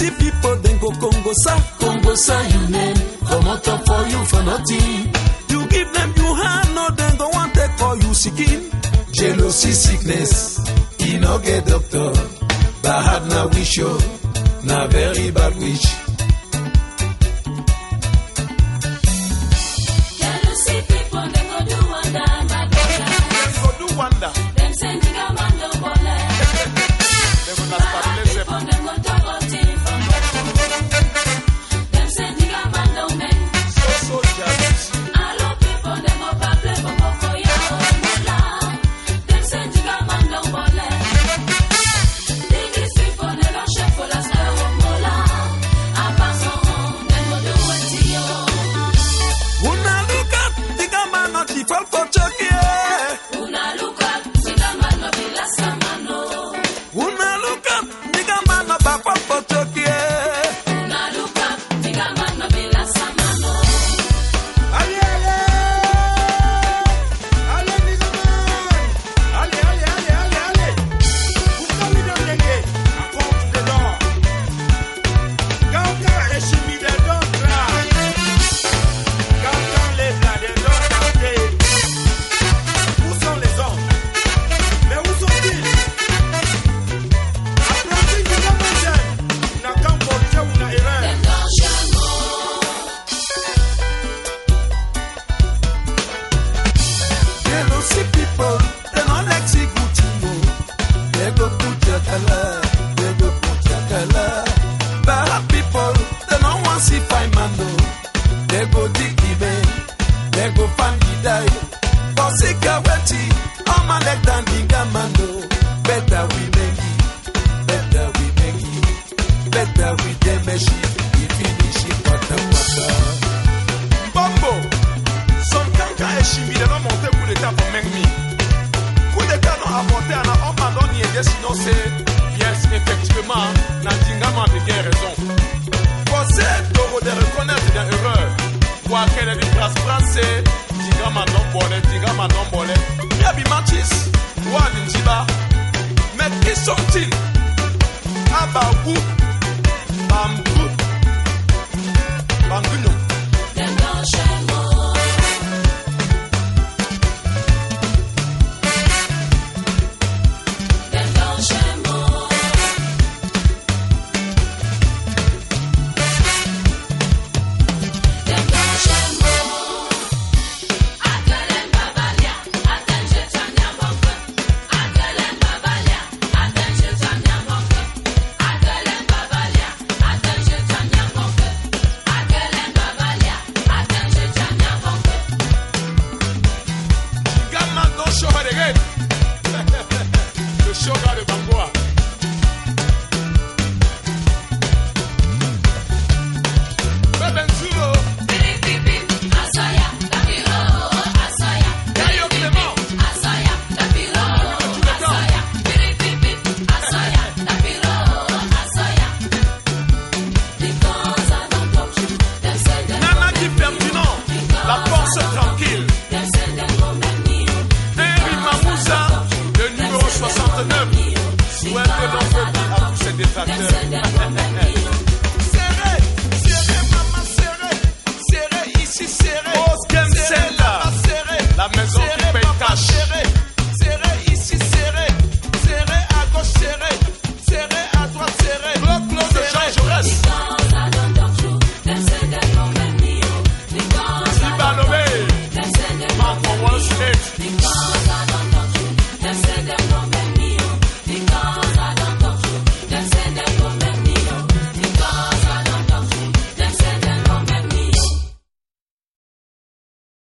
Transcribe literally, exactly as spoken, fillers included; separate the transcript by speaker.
Speaker 1: see people then go Congo sa, Congo sa you name. Come on top for you for nothing. You give them you hand, no then go want to call you sickin. Jealousy sickness, he no get doctor. Bad na wish you, na very bad wish.
Speaker 2: Jealousy people they go do wonder, my brother.
Speaker 3: They go do wonder.
Speaker 2: Them send you a man do bole.
Speaker 3: They go not start blessing.
Speaker 2: People they go double team from Boko. Them send you a man do men.
Speaker 3: So so jealous.
Speaker 2: Allo people they go bable for Boko ya mola. Them send you a man do bole. These people they go chef for la star mola. A person they go do what you.
Speaker 1: Una look at the man not the fall for Chucky.
Speaker 2: Una look at the man no be la samano.
Speaker 1: Una look at the man not back for Chucky.
Speaker 2: Una look at the man no be la samano.
Speaker 3: Allez, allez! Allez, les amis! Allez, allez, allez, allez, allez! Pourquoi lui donner des à compte dedans? Quand quand est chimie des dons là? Quand quand les là des dons chantés? Où sont les hommes? Mais où sont-ils? Apprenti de la montagne, n'a qu'un portier ou n'a erreur.
Speaker 1: Jealousy people, they don't like see good thing. They go put your color, they go put your color. Bad people, they don't want see fine man no. They go dig the man, they go find the die. For security, all my leg down the gamando. Better we make it, better we make it, better we dem machine. We finish it water water.
Speaker 3: Bombo, son kanka et chimie de non monter coup d'état pour Mengmi. Coup d'état non apporté à la homme à donner sinon c'est yes effectivement n'a dingama avec raison.